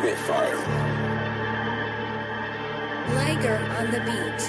Spitfire. Liger on the beat.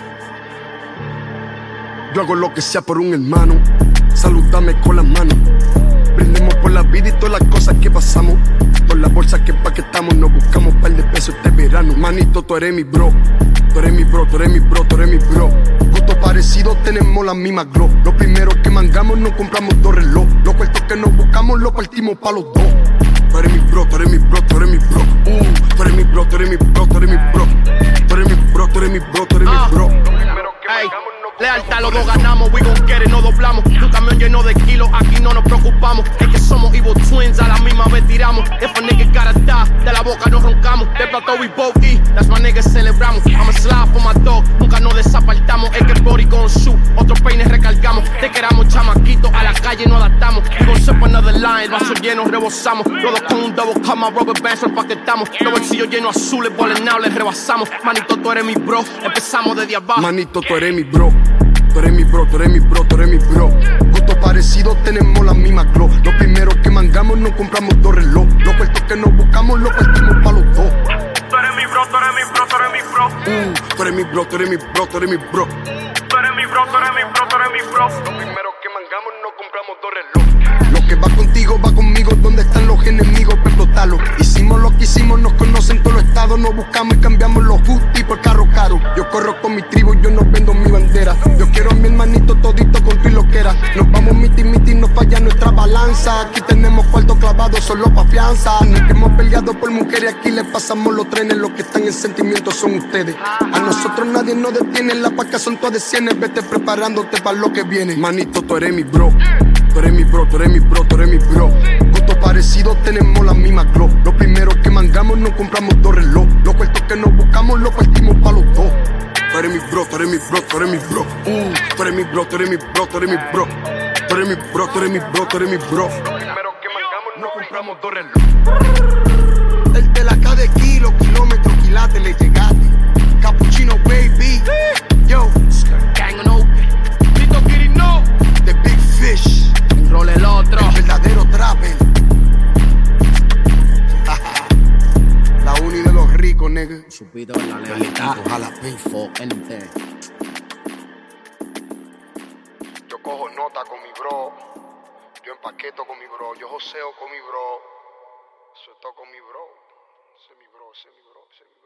Yo hago lo que sea por un hermano. Salúdame con las manos. Brindemos por la vida y todas las cosas que pasamos. Por la bolsa que empaquetamos. Nos buscamos un par de pesos este verano. Manito, tú eres mi bro. Tú eres mi bro, tú eres mi bro, tú eres mi bro. Gustos parecidos, tenemos la misma glow. Lo primero que mangamos, nos compramos dos relojes. Los cuartos que nos buscamos, los partimos pa' los dos. Tú eres mi bro, tú eres mi bro, tú eres mi bro. Tú eres mi bro, tú eres mi bro, tú eres mi bro. Tú eres mi bro, tú eres mi bro, tú eres mi bro. Ey, lealtad, los dos ganamos, we gon' get it, no doblamos. Un camión lleno de kilos, aquí no nos preocupamos. Es que somos evil twins, a la misma vez tiramos. If a nigga gotta die, de la boca nos roncamos. De plato we both eat, that's my niggas celebramos. I'm a slide for my dog, nunca nos desapartamos. Es que el body gon' shoot, otros peines recargamos. Te queramos chamaquitos, a la calle no adaptamos. We gon' sip another line, vaso lleno rebosamos. Los dos con un double cut, my rubber bands lo empaquetamos. Los bolsillos llenos azules, bolenables, rebasamos. Manito, tú eres mi bro, empezamos desde abajo. Manito, tú eres mi bro. Tú eres mi bro, tú eres mi bro, tú eres mi bro. Gustos parecidos, tenemos la misma glow. Lo primero que mangamos, nos compramos dos relojes. Los cuartos que nos buscamos, los partimos pa' los dos. Tú eres mi bro, tú eres mi bro, tú eres mi bro. Tú eres mi bro, tú eres mi bro, tú eres mi bro. Tú eres mi bro, tú eres mi bro, tú eres mi bro. Lo primero que mangamos, nos compramos dos relojes. Lo que va contigo, va conmigo. ¿Dónde están los enemigos para explotarlos? Hicimos lo que hicimos, nos conocen todos los estados. Nos buscamos y cambiamos los hoodies por carro caro. Yo corro con mi tribu, yo no vendo mi bandera. Yo quiero a mi hermanito todito con tu loquera. Nos vamos miti, no falla nuestra balanza. Aquí tenemos cuartos clavados solo pa' fianza. No es que hemos peleado por mujeres, aquí les pasamos los trenes. Los que están en sentimientos son ustedes. A nosotros nadie nos detiene, las pacas son todas de cienes. Vete preparándote para lo que viene. Manito, tú eres mi bro. Tú eres mi bro, tú eres mi bro, tú eres mi bro. Gustos parecidos, tenemos la misma glow. Lo primero que mangamos, nos compramos dos relojes. Los cuartos que nos buscamos, los partimos pa' los dos. Tú eres mi bro, tú eres mi bro, tú eres mi bro. Tú eres mi bro, tú eres mi bro, tú eres mi bro. Tú eres mi bro, tú eres mi bro, tú eres mi bro. Lo primero que mangamos, nos compramos dos relojes. El de la K de kilo, kilómetros, quilates, le llegaste. Cappuccino, baby. Yo, Gang on open. Tito Quirino. the big fish. Role el otro. El verdadero trapper. La uni de los ricos, nigga. Supido en la lealtad. Ojalá, pay. For anything. Yo cojo nota con mi bro. Yo empaqueto con mi bro. Yo joseo con mi bro. Suelto con mi bro. Ese es mi bro, ese es mi bro, ese es mi bro.